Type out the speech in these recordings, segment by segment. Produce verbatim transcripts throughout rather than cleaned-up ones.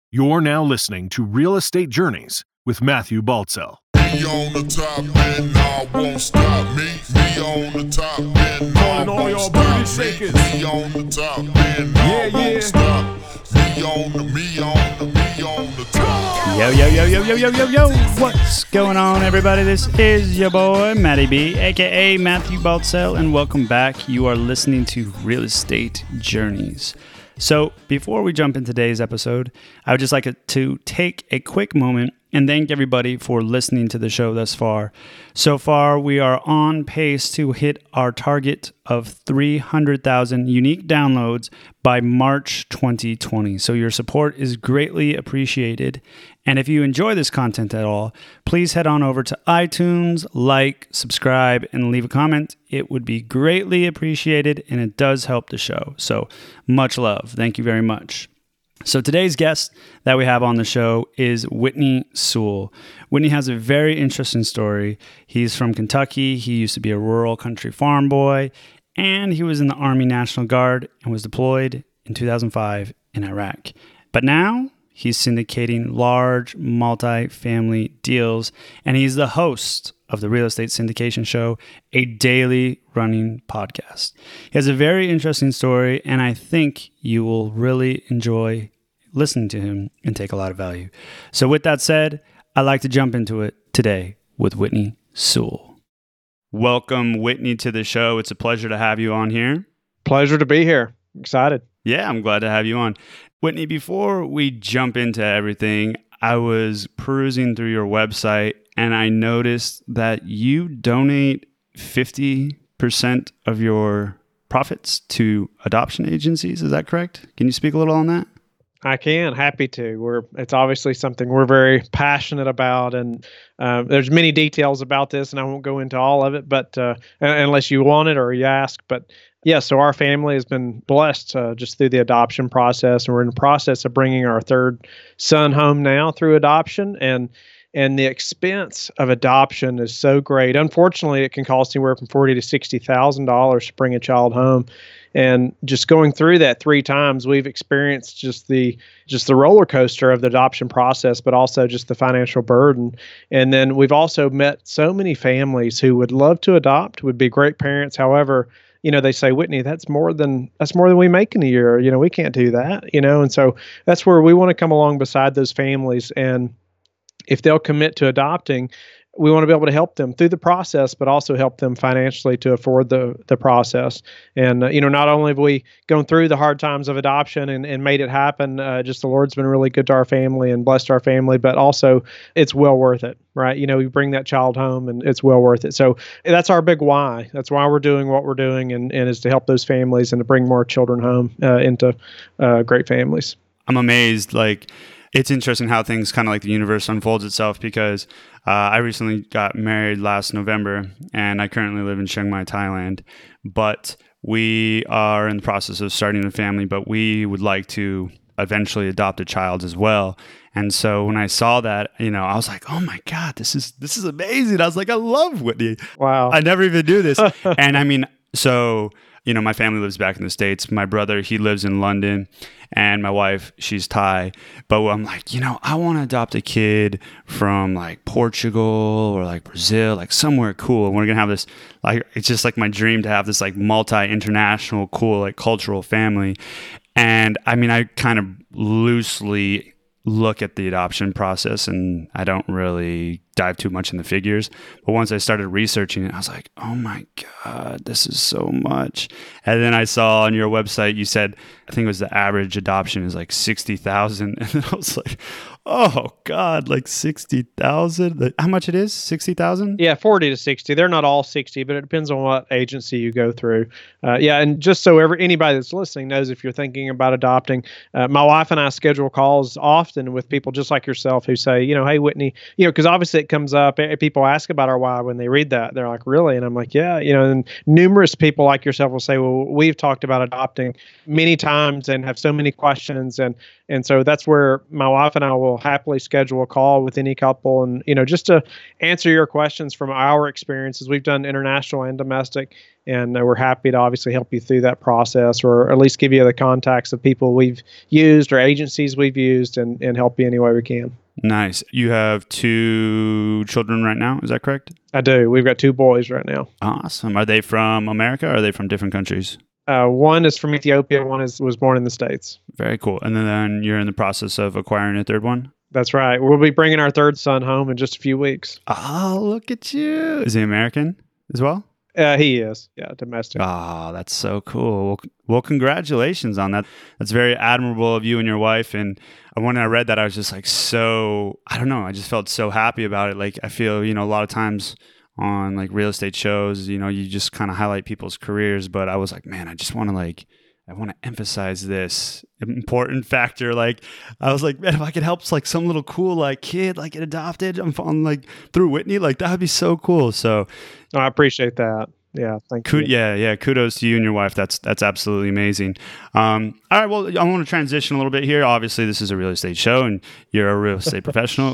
You're now listening to Real Estate Journeys with Matthew Baltzell. Me on the top and I won't stop me. Me on the top and I won't stop me. Me on the top and I won't stop. Me on the, me on the, me on the top. Yo, yo, yo, yo, yo, yo, yo, yo. What's going on, everybody? This is your boy, Matty B, a k a. Matthew Baltzell, and welcome back. You are listening to Real Estate Journeys. So before we jump into today's episode, I would just like to take a quick moment and thank everybody for listening to the show thus far. So far, we are on pace to hit our target of three hundred thousand unique downloads by March twenty twenty. So your support is greatly appreciated. And if you enjoy this content at all, please head on over to iTunes, like, subscribe, and leave a comment. It would be greatly appreciated, and it does help the show. So much love. Thank you very much. So today's guest that we have on the show is Whitney Sewell. Whitney has a very interesting story. He's from Kentucky. He used to be a rural country farm boy, and he was in the Army National Guard and was deployed in two thousand five in Iraq. But now he's syndicating large multi-family deals, and he's the host of the Real Estate Syndication Show, a daily running podcast. He has a very interesting story, and I think you will really enjoy listening to him and take a lot of value. So with that said, I'd like to jump into it today with Whitney Sewell. Welcome, Whitney, to the show. It's a pleasure to have you on here. Pleasure to be here. Excited. Yeah, I'm glad to have you on. Whitney, before we jump into everything, I was perusing through your website and I noticed that you donate fifty percent of your profits to adoption agencies. Is that correct? Can you speak a little on that? I can. Happy to. We're it's obviously something we're very passionate about, and uh, there's many details about this, and I won't go into all of it, but uh, unless you want it or you ask. But yeah, so our family has been blessed uh, just through the adoption process, and we're in the process of bringing our third son home now through adoption, and and the expense of adoption is so great. Unfortunately, it can cost anywhere from forty to sixty thousand dollars to bring a child home. And just going through that three times, we've experienced just the just the roller coaster of the adoption process, but also just the financial burden. And then we've also met so many families who would love to adopt, would be great parents. However, you know, they say, Whitney, that's more than that's more than we make in a year. You know, we can't do that. You know, and so that's where we want to come along beside those families, and if they'll commit to adopting, we want to be able to help them through the process, but also help them financially to afford the the process. And, uh, you know, not only have we gone through the hard times of adoption and, and made it happen, uh, just the Lord's been really good to our family and blessed our family, but also it's well worth it, right? You know, we bring that child home and it's well worth it. So that's our big why. That's why we're doing what we're doing, and, and is to help those families and to bring more children home uh, into uh, great families. I'm amazed. Like, it's interesting how things kind of like the universe unfolds itself, because uh, I recently got married last November and I currently live in Chiang Mai, Thailand, but we are in the process of starting a family, but we would like to eventually adopt a child as well. And so when I saw that, you know, I was like, oh my God, this is, this is amazing. I was like, I love Whitney. Wow. I never even do this. And I mean, so, you know, my family lives back in the States. My brother, he lives in London, and my wife, she's Thai. But I'm like, you know, I want to adopt a kid from like Portugal or like Brazil, like somewhere cool. And we're going to have this, like, it's just like my dream to have this like multi-international, cool, like cultural family. And I mean, I kind of loosely look at the adoption process, and I don't really dive too much in the figures. But once I started researching it, I was like, oh my God, this is so much. And then I saw on your website, you said, I think it was the average adoption is like sixty thousand. And then I was like, oh God, like sixty thousand? How much it is? sixty thousand? Yeah, forty to sixty. They're not all sixty, but it depends on what agency you go through. Uh, yeah, and just so every, anybody that's listening knows, if you're thinking about adopting, uh, my wife and I schedule calls often with people just like yourself who say, you know, hey, Whitney, you know, because obviously it comes up, people ask about our why when they read that. They're like, really? And I'm like, yeah, you know, and numerous people like yourself will say, well, we've talked about adopting many times and have so many questions. And And so that's where my wife and I will happily schedule a call with any couple, and, you know, just to answer your questions from our experiences. We've done international and domestic. And uh, we're happy to obviously help you through that process, or at least give you the contacts of people we've used or agencies we've used, and, and help you any way we can. Nice. You have two children right now, is that correct? I do. We've got two boys right now. Awesome. Are they from America or are they from different countries? Uh, one is from Ethiopia. One is was born in the States. Very cool. And then, then you're in the process of acquiring a third one? That's right. We'll be bringing our third son home in just a few weeks. Oh, look at you. Is he American as well? Uh, he is. Yeah, domestic. Oh, that's so cool. Well, well, congratulations on that. That's very admirable of you and your wife. And when I read that, I was just like, so, I don't know. I just felt so happy about it. Like, I feel, you know, a lot of times on like real estate shows, you know, you just kind of highlight people's careers. But I was like, man, I just want to like, I want to emphasize this important factor. Like, I was like, man, if I could help like some little cool like kid like get adopted, I'm on like through Whitney, like that would be so cool. So, oh, I appreciate that. Yeah, thank Ku- you. Yeah, yeah. Kudos to you and your wife. That's that's absolutely amazing. Um, all right, well, I want to transition a little bit here. Obviously, this is a real estate show, and you're a real estate professional.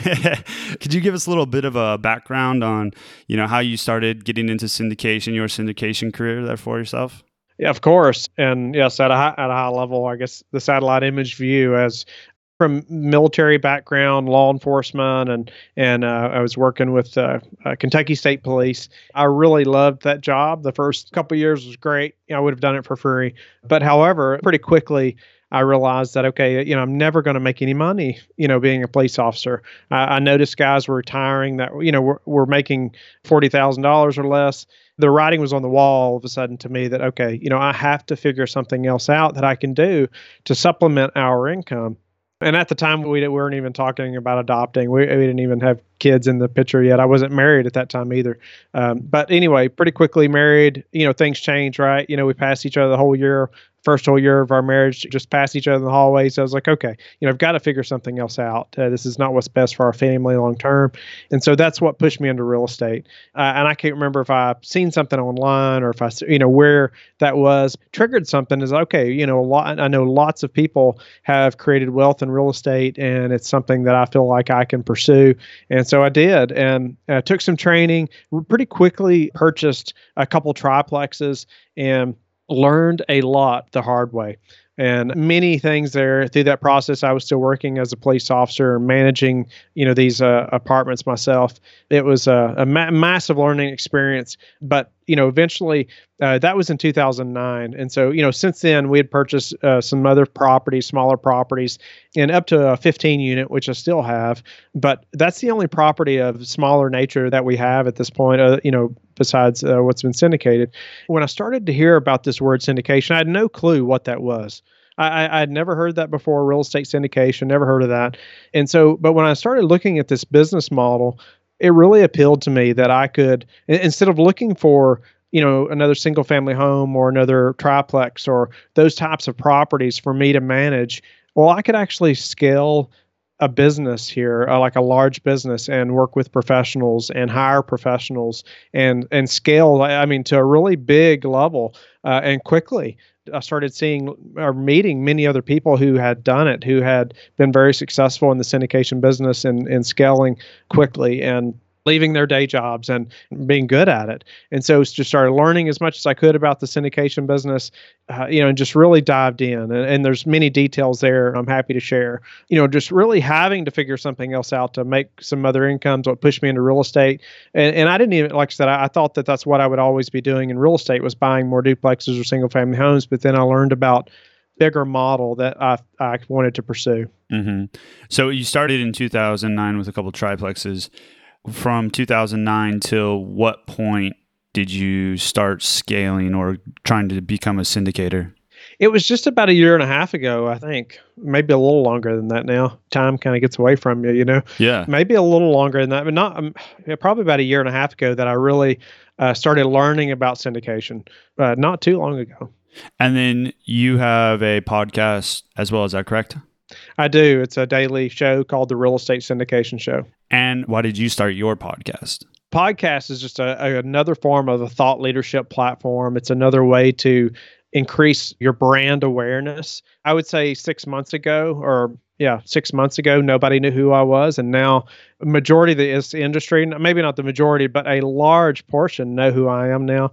Could you give us a little bit of a background on, you know, how you started getting into syndication, your syndication career there for yourself? Yeah, of course. And yes, at a high, at a high level, I guess the satellite image view, as from military background, law enforcement, and and uh, I was working with uh, uh, Kentucky State Police. I really loved that job. The first couple of years was great. You know, I would have done it for free. But however, pretty quickly, I realized that, okay, you know, I'm never going to make any money, you know, being a police officer. I, I noticed guys were retiring that, you know, were, were making forty thousand dollars or less. The writing was on the wall all of a sudden to me that, okay, you know, I have to figure something else out that I can do to supplement our income. And at the time, we weren't even talking about adopting. We, we didn't even have kids in the picture yet. I wasn't married at that time either. Um, but anyway, pretty quickly married, you know, things change, right? You know, we passed each other the whole year. First whole year of our marriage, just passed each other in the hallway. So I was like, okay, you know, I've got to figure something else out. Uh, this is not what's best for our family long term. And so that's what pushed me into real estate. Uh, and I can't remember if I've seen something online or if I, you know, where that was triggered something is, okay, you know, a lot, I know lots of people have created wealth in real estate, and it's something that I feel like I can pursue. And so I did, and uh, took some training, pretty quickly purchased a couple triplexes, and learned a lot the hard way. And many things there through that process. I was still working as a police officer, managing, you know, these uh, apartments myself. It was a, a ma- massive learning experience. But, you know, eventually uh, that was in two thousand nine. And so, you know, since then we had purchased uh, some other properties, smaller properties, and up to a fifteen unit, which I still have. But that's the only property of smaller nature that we have at this point, uh, you know, besides uh, what's been syndicated. When I started to hear about this word syndication, I had no clue what that was. I, I had never heard that before, real estate syndication, never heard of that. And so, but when I started looking at this business model, it really appealed to me that I could, instead of looking for, you know, another single family home or another triplex or those types of properties for me to manage, well, I could actually scale a business here, uh, like a large business, and work with professionals and hire professionals and and scale, I mean, to a really big level uh, and quickly. I started seeing or meeting many other people who had done it, who had been very successful in the syndication business and, and scaling quickly and leaving their day jobs and being good at it. And so just started learning as much as I could about the syndication business, uh, you know, and just really dived in. And, and there's many details there I'm happy to share. You know, just really having to figure something else out to make some other incomes, what pushed me into real estate. And, and I didn't even, like I said, I, I thought that that's what I would always be doing in real estate, was buying more duplexes or single family homes. But then I learned about bigger model that I I wanted to pursue. Mm-hmm. So you started in two thousand nine with a couple triplexes. From two thousand nine till what point did you start scaling or trying to become a syndicator? It was just about a year and a half ago, I think. Maybe a little longer than that now. Time kind of gets away from you, you know? Yeah. Maybe a little longer than that, but not um, yeah, probably about a year and a half ago that I really uh, started learning about syndication. Uh, not too long ago. And then you have a podcast as well, is that correct? I do. It's a daily show called the Real Estate Syndication Show. And why did you start your podcast? Podcast is just a, a, another form of a thought leadership platform. It's another way to increase your brand awareness. I would say six months ago, or yeah, six months ago, nobody knew who I was. And now a majority of the industry, maybe not the majority, but a large portion know who I am now.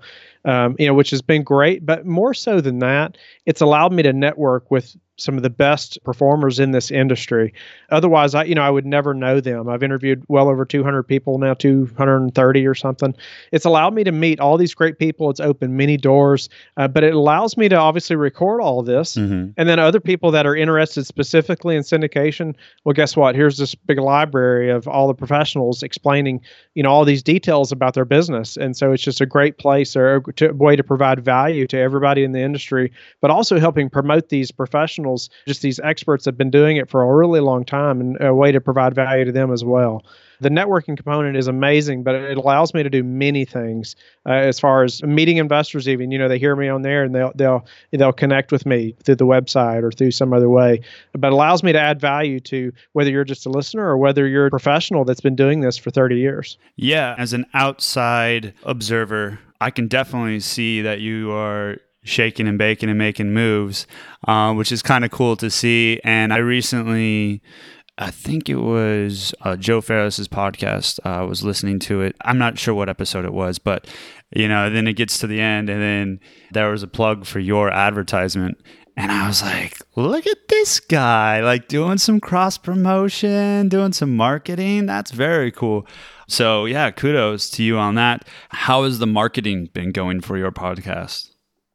um, you know, which has been great. But more so than that, it's allowed me to network with some of the best performers in this industry. Otherwise, I, you know, I would never know them. I've interviewed well over two hundred people now, two hundred thirty or something. It's allowed me to meet all these great people. It's opened many doors, uh, but it allows me to obviously record all this. Mm-hmm. And then other people that are interested specifically in syndication, well, guess what? Here's this big library of all the professionals explaining, you know, all these details about their business. And so it's just a great place or a, to, a way to provide value to everybody in the industry, but also helping promote these professionals. Just these experts have been doing it for a really long time, and a way to provide value to them as well. The networking component is amazing, but it allows me to do many things uh, as far as meeting investors. Even, you know, they hear me on there and they'll they'll they'll connect with me through the website or through some other way. But it allows me to add value to whether you're just a listener or whether you're a professional that's been doing this for thirty years. Yeah, as an outside observer, I can definitely see that you are shaking and baking and making moves, uh, which is kind of cool to see. And I recently, I think it was uh, Joe Ferris's podcast. I uh, was listening to it. I'm not sure what episode it was, but you know, then it gets to the end, and then there was a plug for your advertisement. And I was like, look at this guy, like doing some cross promotion, doing some marketing. That's very cool. So yeah, kudos to you on that. How has the marketing been going for your podcast?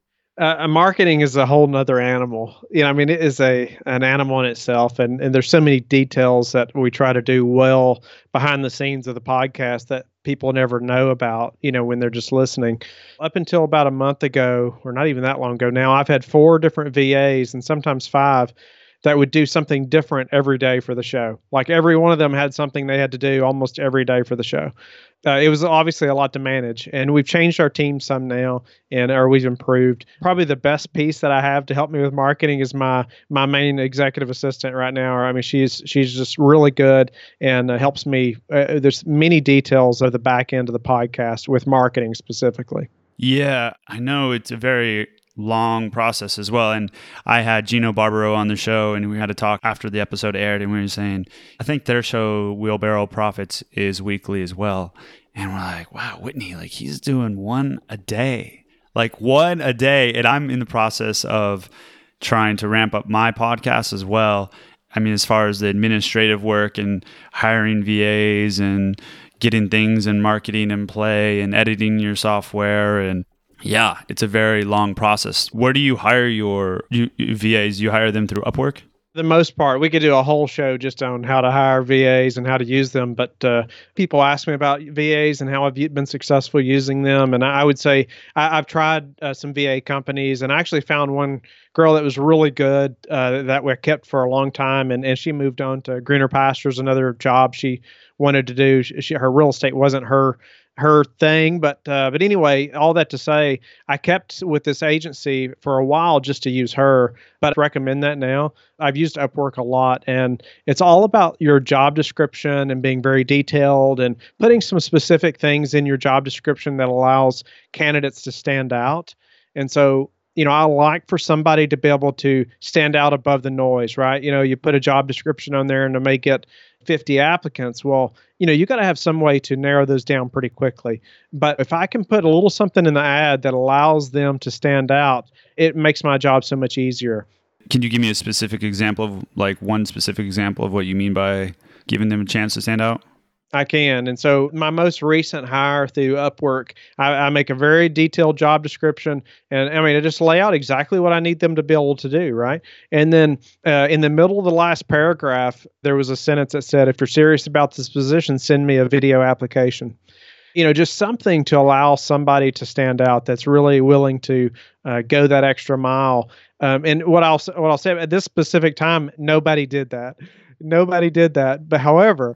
Uh, marketing is a whole nother animal. You know, I mean, it is a an animal in itself, and, and there's so many details that we try to do well behind the scenes of the podcast that people never know about, you know, when they're just listening. Up until about a month ago, or not even that long ago now, I've had four different V As and sometimes five that would do something different every day for the show. Like every one of them had something they had to do almost every day for the show. Uh, it was obviously a lot to manage, and we've changed our team some now, and or we've improved. Probably the best piece that I have to help me with marketing is my my main executive assistant right now. I mean, she's she's just really good and uh, helps me. Uh, there's many details of the back end of the podcast with marketing specifically. Yeah, I know it's a very long process as well. And I had Gino Barbaro on the show, and we had a talk after the episode aired, and we were saying, I think their show, Wheelbarrow Profits, is weekly as well. And we're like, wow, Whitney, like he's doing one a day, like one a day. And I'm in the process of trying to ramp up my podcast as well. I mean, as far as the administrative work and hiring V As and getting things in marketing and play and editing your software, and yeah, it's a very long process. Where do you hire your V As? You hire them through Upwork? The most part, we could do a whole show just on how to hire V As and how to use them. But uh, people ask me about V As and how I've been successful using them. And I would say I, I've tried uh, some V A companies, and I actually found one girl that was really good uh, that we kept for a long time. And, and she moved on to greener pastures, another job she wanted to do. She, her real estate wasn't her her thing. But uh, but anyway, all that to say, I kept with this agency for a while just to use her, but I recommend that now. I've used Upwork a lot, and it's all about your job description and being very detailed and putting some specific things in your job description that allows candidates to stand out. And so, you know, I like for somebody to be able to stand out above the noise, right? You know, you put a job description on there and to make it fifty applicants. Well, you know, you got to have some way to narrow those down pretty quickly. But if I can put a little something in the ad that allows them to stand out, it makes my job so much easier. Can you give me a specific example of like one specific example of what you mean by giving them a chance to stand out? I can. And so my most recent hire through Upwork, I, I make a very detailed job description. And I mean, I just lay out exactly what I need them to be able to do, right? And then uh, in the middle of the last paragraph, there was a sentence that said, if you're serious about this position, send me a video application. You know, just something to allow somebody to stand out that's really willing to uh, go that extra mile. Um, and what I'll, what I'll say at this specific time, nobody did that. Nobody did that. But however,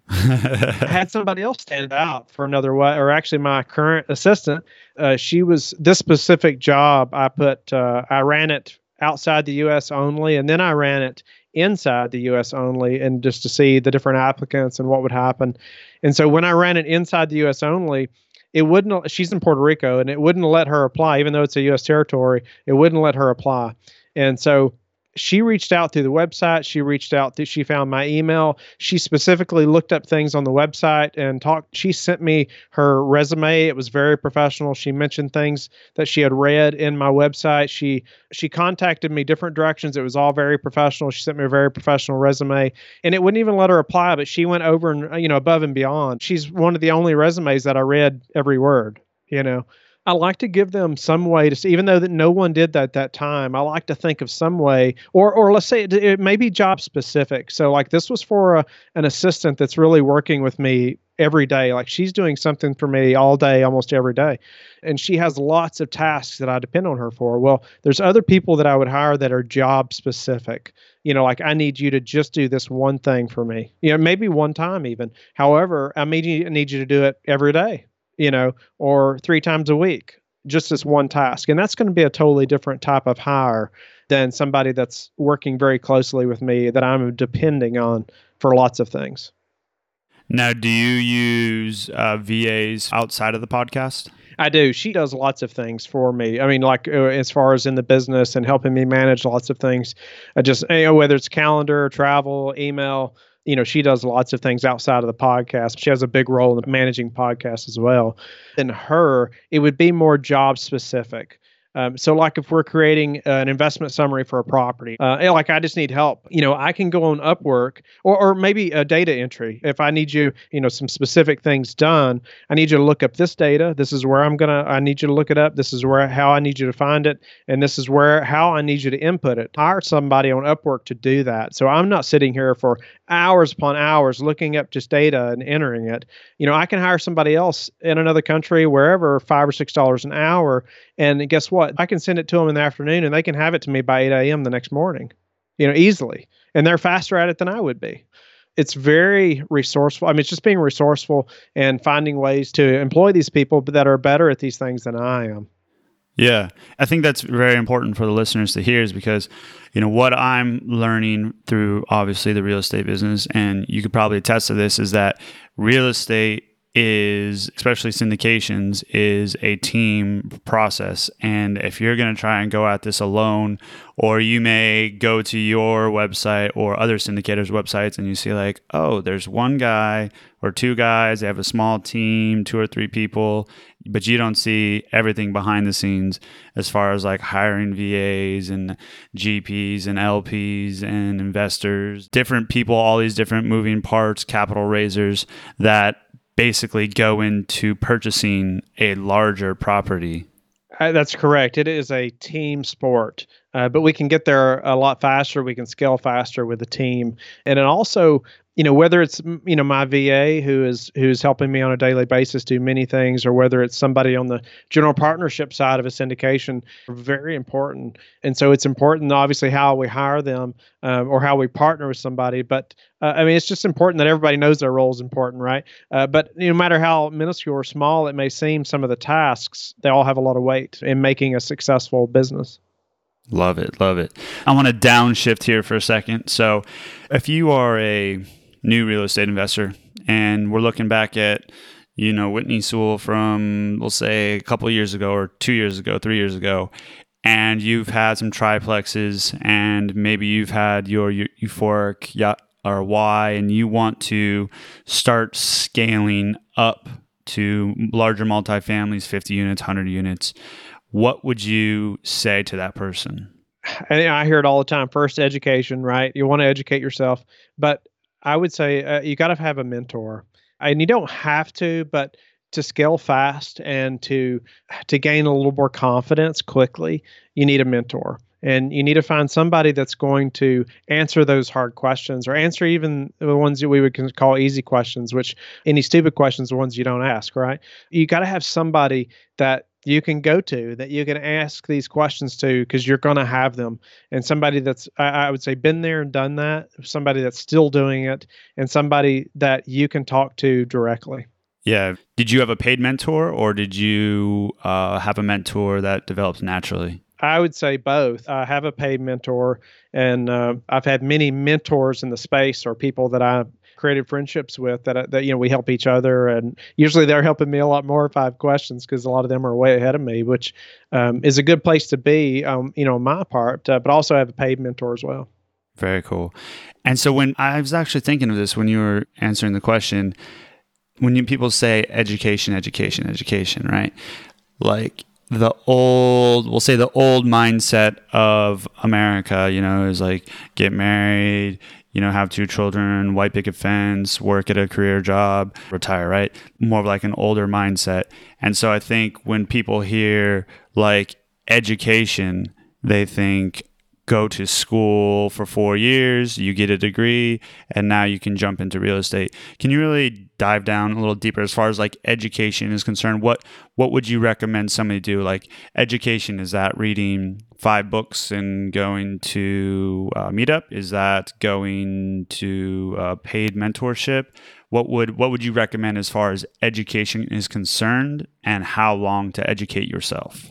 I had somebody else stand out for another way, or actually my current assistant. Uh, she was this specific job. I put, uh, I ran it outside the U S only, and then I ran it inside the U S only, and just to see the different applicants and what would happen. And so when I ran it inside the U S only, it wouldn't, she's in Puerto Rico, and it wouldn't let her apply, even though it's a U S territory, it wouldn't let her apply. And so She reached out through the website. She reached out through, she found my email. She specifically looked up things on the website and talked. She sent me her resume. It was very professional. She mentioned things that she had read in my website. She, she contacted me different directions. It was all very professional. She sent me a very professional resume, and it wouldn't even let her apply, but she went over and, you know, above and beyond. She's one of the only resumes that I read every word, you know. I like to give them some way to see, even though that no one did that at that time. I like to think of some way, or or let's say it, it may be job specific. So like this was for a, an assistant that's really working with me every day. Like she's doing something for me all day, almost every day. And she has lots of tasks that I depend on her for. Well, there's other people that I would hire that are job specific. You know, like I need you to just do this one thing for me. You know, maybe one time even. However, I need you, I need you to do it every day, you know, or three times a week, just as one task. And that's going to be a totally different type of hire than somebody that's working very closely with me that I'm depending on for lots of things. Now, do you use uh, V As outside of the podcast? I do. She does lots of things for me. I mean, like uh, as far as in the business and helping me manage lots of things, I just, you know, whether it's calendar, travel, email, you know, she does lots of things outside of the podcast. She has a big role in managing podcasts as well. In her, it would be more job specific. Um, so like if we're creating an investment summary for a property, uh, like I just need help, you know, I can go on Upwork or, or maybe a data entry. If I need you, you know, some specific things done, I need you to look up this data. This is where I'm going to, I need you to look it up. This is where, how I need you to find it. And this is where, how I need you to input it. Hire somebody on Upwork to do that. So I'm not sitting here for hours upon hours looking up just data and entering it. You know, I can hire somebody else in another country, wherever, five or six dollars an hour. And guess what? I can send it to them in the afternoon and they can have it to me by eight a.m. the next morning, you know, easily. And they're faster at it than I would be. It's very resourceful. I mean, it's just being resourceful and finding ways to employ these people that are better at these things than I am. Yeah, I think that's very important for the listeners to hear is because, you know, what I'm learning through obviously the real estate business, and you could probably attest to this, is that real estate is, especially syndications, is a team process. And if you're going to try and go at this alone, or you may go to your website or other syndicators' websites and you see like, oh, there's one guy or two guys, they have a small team, two or three people, but you don't see everything behind the scenes as far as like hiring V As and G Ps and L Ps and investors, different people, all these different moving parts, capital raisers that basically go into purchasing a larger property. Uh, that's correct. It is a team sport, uh, but we can get there a lot faster. We can scale faster with a team. And it also, you know, whether it's, you know, my V A who is who's helping me on a daily basis do many things, or whether it's somebody on the general partnership side of a syndication, very important. And so it's important, obviously, how we hire them um, or how we partner with somebody. But uh, I mean, it's just important that everybody knows their role is important, right? Uh, but you know, no matter how minuscule or small it may seem, some of the tasks, they all have a lot of weight in making a successful business. Love it. Love it. I want to downshift here for a second. So if you are a new real estate investor and we're looking back at, you know, Whitney Sewell from, we'll say a couple of years ago or two years ago, three years ago, and you've had some triplexes and maybe you've had your euphoric yacht or Y, and you want to start scaling up to larger multifamilies, fifty units, one hundred units, what would you say to that person? And I hear it all the time. First, education, right? You want to educate yourself. But I would say uh, you got to have a mentor. And you don't have to, but to scale fast and to to gain a little more confidence quickly, you need a mentor. And you need to find somebody that's going to answer those hard questions, or answer even the ones that we would call easy questions, which any stupid questions are ones you don't ask, right? You got to have somebody that you can go to, that you can ask these questions to, because you're going to have them. And somebody that's, I, I would say, been there and done that, somebody that's still doing it, and somebody that you can talk to directly. Yeah. Did you have a paid mentor, or did you uh, have a mentor that develops naturally? I would say both. I have a paid mentor, and uh, I've had many mentors in the space, or people that I created friendships with that, that, you know, we help each other. And usually they're helping me a lot more if I have questions, because a lot of them are way ahead of me, which um, is a good place to be, um, you know, on my part, uh, but also I have a paid mentor as well. Very cool. And so when I was actually thinking of this, when you were answering the question, when you, people say education, education, education, right? Like the old, we'll say the old mindset of America, you know, is like get married, you know, have two children, white picket fence, work at a career job, retire, right? More of like an older mindset. And so I think when people hear like education, they think go to school for four years, you get a degree, and now you can jump into real estate. Can you really dive down a little deeper as far as like education is concerned? What what would you recommend somebody do? Like education, is that reading five books and going to uh, Meetup? Is that going to uh, paid mentorship? What would what would you recommend as far as education is concerned, and how long to educate yourself?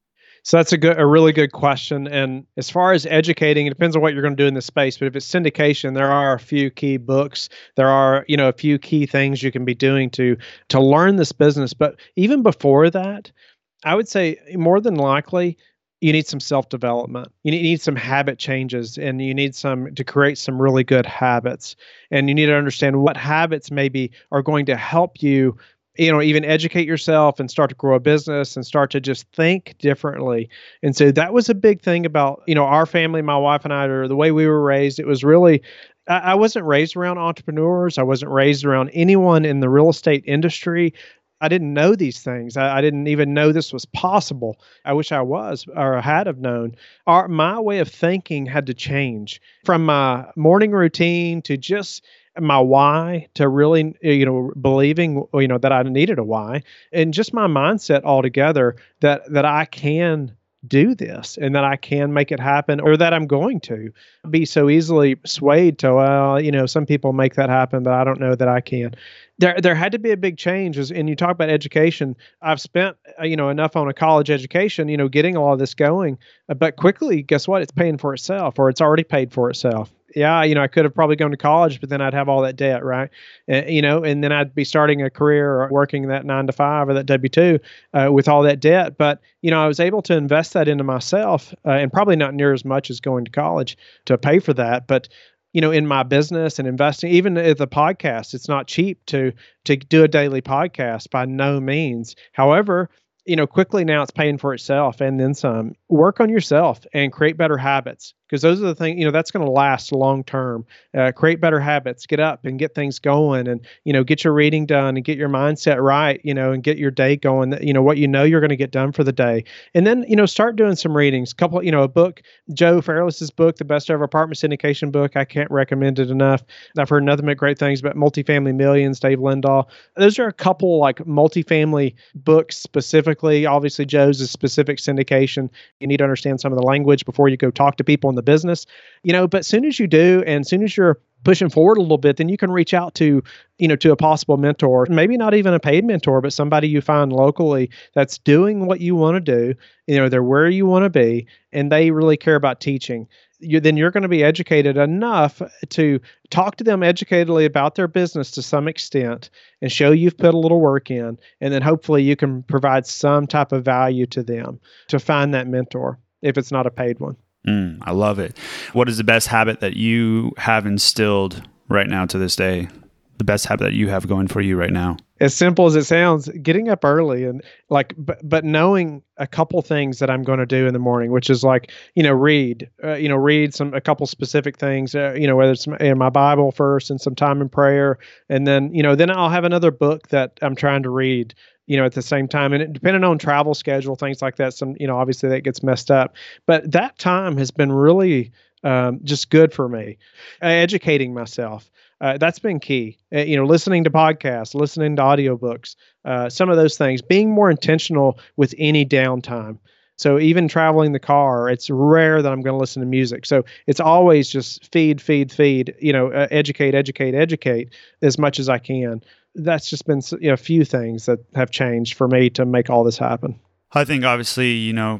So that's a good, a really good question. And as far as educating, it depends on what you're going to do in this space. But if it's syndication, there are a few key books. There are, you know, a few key things you can be doing to to learn this business. But even before that, I would say more than likely, you need some self-development. You need, you need some habit changes, and you need some to create some really good habits. And you need to understand what habits maybe are going to help you, you know, even educate yourself and start to grow a business and start to just think differently. And so that was a big thing about, you know, our family, my wife and I, or the way we were raised. It was really, I, I wasn't raised around entrepreneurs. I wasn't raised around anyone in the real estate industry. I didn't know these things. I, I didn't even know this was possible. I wish I was, or had have known. Our, my way of thinking had to change from my morning routine to just my why, to really, you know, believing, you know, that I needed a why, and just my mindset altogether that, that I can do this and that I can make it happen, or that I'm going to be so easily swayed to, well, you know, some people make that happen, but I don't know that I can. There, there had to be a big change. And you talk about education. I've spent, you know, enough on a college education, you know, getting all of this going, but quickly, guess what? It's paying for itself, or it's already paid for itself. Yeah, you know, I could have probably gone to college, but then I'd have all that debt, right? Uh, you know, and then I'd be starting a career or working that nine to five or that W two uh, with all that debt. But, you know, I was able to invest that into myself, uh, and probably not near as much as going to college to pay for that. But, you know, in my business and investing, even at the podcast, it's not cheap to to do a daily podcast, by no means. However, you know, quickly now it's paying for itself and then some. Work on yourself and create better habits, because those are the things, you know, that's going to last long term. Uh, create better habits, get up and get things going, and, you know, get your reading done and get your mindset right, you know, and get your day going, you know, what you know you're going to get done for the day. And then, you know, start doing some readings, couple, you know, a book, Joe Fairless's book, The Best Ever Apartment Syndication book. I can't recommend it enough. I've heard nothing but great things about Multifamily Millions, Dave Lindahl. Those are a couple like multifamily books specifically. Obviously, Joe's is specific syndication. You need to understand some of the language before you go talk to people in the business, you know, but as soon as you do, and as soon as you're pushing forward a little bit, then you can reach out to, you know, to a possible mentor, maybe not even a paid mentor, but somebody you find locally that's doing what you want to do. You know, they're where you want to be, and they really care about teaching. You, then you're going to be educated enough to talk to them educatedly about their business to some extent and show you've put a little work in. And then hopefully you can provide some type of value to them to find that mentor, if it's not a paid one. Mm, I love it. What is the best habit that you have instilled right now to this day? The best habit that you have going for you right now? As simple as it sounds, getting up early and like, but, but knowing a couple things that I'm going to do in the morning, which is like, you know, read, uh, you know, read some, a couple specific things, uh, you know, whether it's in my Bible first and some time in prayer. And then, you know, then I'll have another book that I'm trying to read, you know, at the same time. And it, depending on travel schedule, things like that, some, you know, obviously that gets messed up, but that time has been really um, just good for me, uh, educating myself. Uh, that's been key. Uh, you know, listening to podcasts, listening to audiobooks, uh, some of those things, being more intentional with any downtime. So even traveling the car, it's rare that I'm going to listen to music. So it's always just feed, feed, feed, you know, uh, educate, educate, educate as much as I can. That's just been, you know, a few things that have changed for me to make all this happen. I think obviously, you know,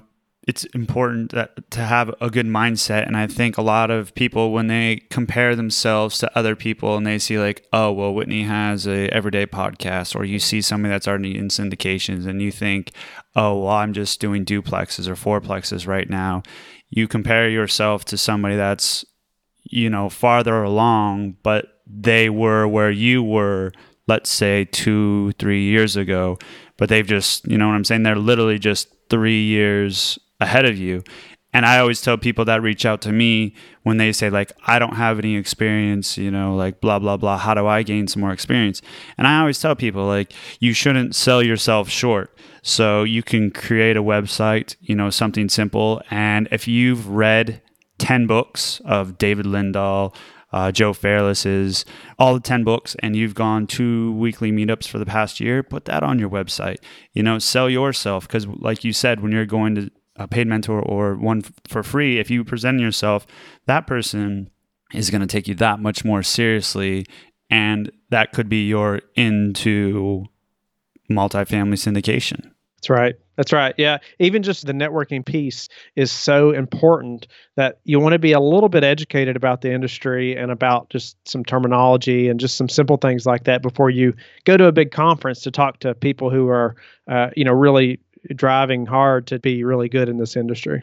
it's important that, to have a good mindset. And I think a lot of people, when they compare themselves to other people and they see like, oh, well, Whitney has a everyday podcast, or you see somebody that's already in syndications and you think, oh, well, I'm just doing duplexes or fourplexes right now. You compare yourself to somebody that's, you know, farther along, but they were where you were, let's say two, three years ago, but they've just, you know what I'm saying? They're literally just three years ahead of you. And I always tell people that reach out to me when they say like, I don't have any experience, you know, like blah, blah, blah. How do I gain some more experience? And I always tell people like, you shouldn't sell yourself short. So you can create a website, you know, something simple. And if you've read ten books of David Lindahl, Uh, Joe Fairless's, all the ten books, and you've gone two weekly meetups for the past year, put that on your website. You know, sell yourself, because like you said, when you're going to a paid mentor or one f- for free, if you present yourself, that person is going to take you that much more seriously, and that could be your into multifamily syndication. That's right. That's right. Yeah. Even just the networking piece is so important that you want to be a little bit educated about the industry and about just some terminology and just some simple things like that before you go to a big conference to talk to people who are, uh, you know, really driving hard to be really good in this industry.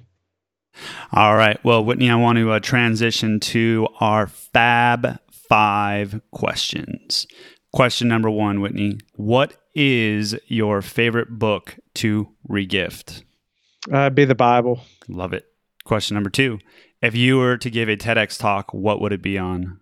All right. Well, Whitney, I want to uh, transition to our Fab Five questions. Question number one, Whitney, what is your favorite book to regift? Uh, be the Bible. Love it. Question number two, if you were to give a TEDx talk, what would it be on?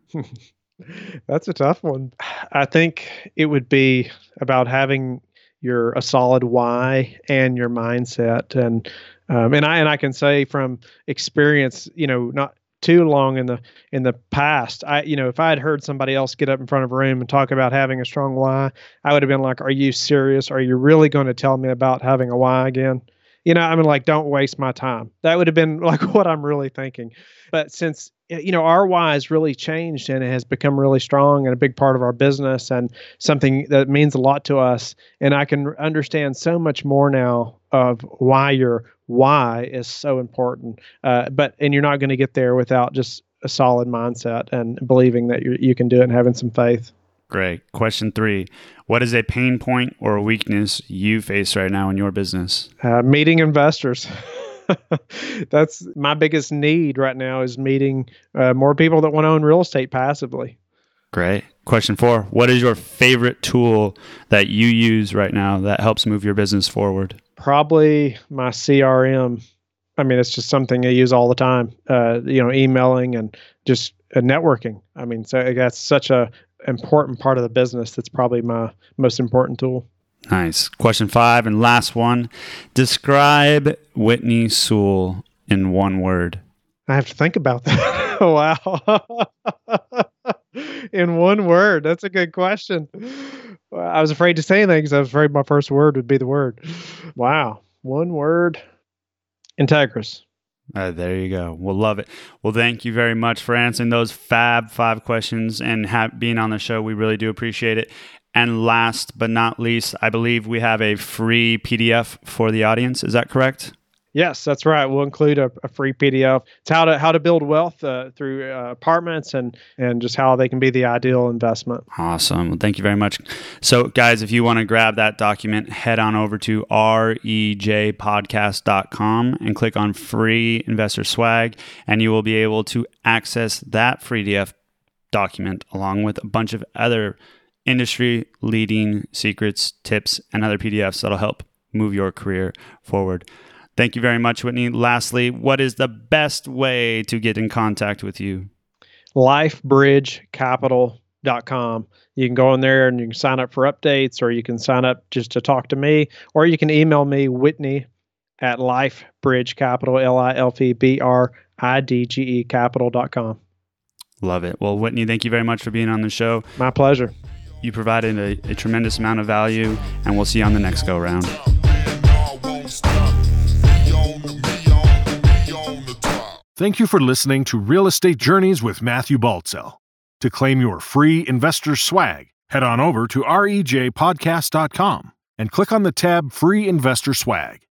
That's a tough one. I think it would be about having your a solid why and your mindset, and um, and I and I can say from experience, you know, not too long in the in the past, I you know, if I had heard somebody else get up in front of a room and talk about having a strong why, I would have been like, "Are you serious? Are you really going to tell me about having a why again?" You know, I mean, like, don't waste my time. That would have been like what I'm really thinking. But since, you know, our why has really changed and it has become really strong and a big part of our business and something that means a lot to us, and I can understand so much more now of why your why is so important. Uh, but and you're not going to get there without just a solid mindset and believing that you you can do it and having some faith. Great. Question three, what is a pain point or a weakness you face right now in your business? Uh, meeting investors. That's my biggest need right now, is meeting uh, more people that want to own real estate passively. Great. Question four, what is your favorite tool that you use right now that helps move your business forward? Probably my C R M. I mean, it's just something I use all the time, uh, you know, emailing and just uh, networking. I mean, so that's such a important part of the business. That's probably my most important tool. Nice. Question five and last one. Describe Whitney Sewell in one word. I have to think about that. Wow. In one word. That's a good question. I was afraid to say anything because I was afraid my first word would be the word. Wow. One word. Integris. Uh, there you go. We'll love it. Well, thank you very much for answering those fab five questions and ha- being on the show. We really do appreciate it. And last but not least, I believe we have a free P D F for the audience. Is that correct? Yes, that's right. We'll include a, a free P D F. It's how to how to build wealth uh, through uh, apartments and and just how they can be the ideal investment. Awesome. Well, thank you very much. So, guys, if you want to grab that document, head on over to R E J podcast dot com and click on free investor swag, and you will be able to access that free D F document along with a bunch of other industry leading secrets, tips, and other P D Fs that'll help move your career forward. Thank you very much, Whitney. Lastly, what is the best way to get in contact with you? life bridge capital dot com. You can go in there and you can sign up for updates, or you can sign up just to talk to me, or you can email me, Whitney at LifeBridge Capital, L I F E B R I D G E capital dot com. Love it. Well, Whitney, thank you very much for being on the show. My pleasure. You provided a, a tremendous amount of value, and we'll see you on the next go round. Thank you for listening to Real Estate Journeys with Matthew Baltzell. To claim your free investor swag, head on over to R E J podcast dot com and click on the tab Free Investor Swag.